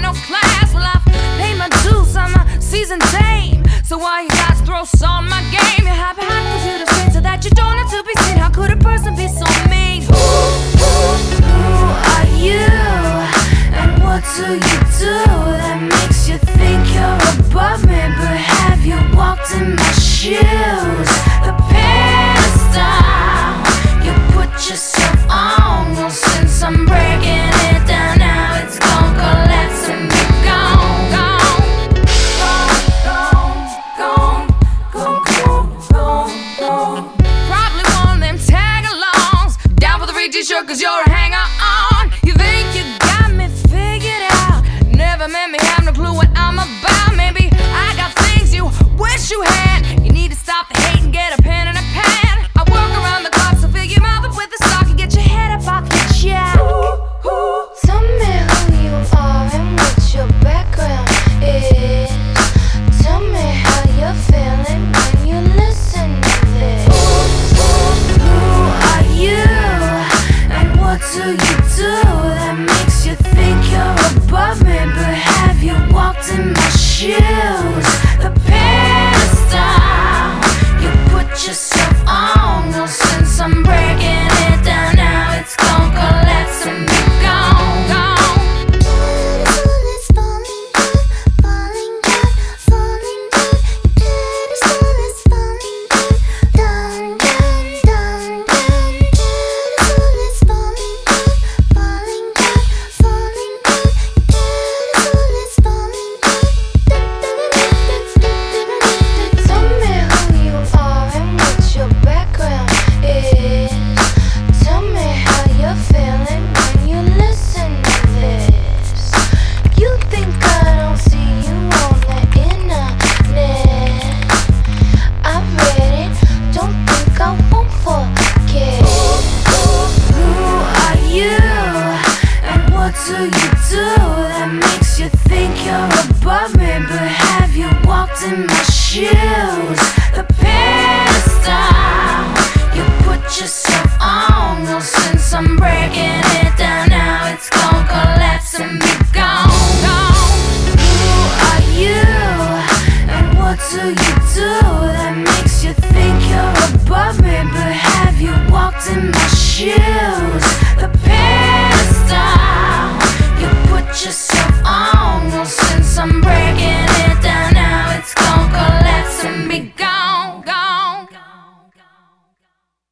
no class. Well, I've paid my dues, I'm a seasoned dame. So why you guys throw salt on my game? You hide behind computer screen so that you don't have to be seen. How could a person be so mean? Who are you? And what do you do that makes you think you're above me? But have you walked in my shoes? The pedestal you put yourself on, well, since I'm breaking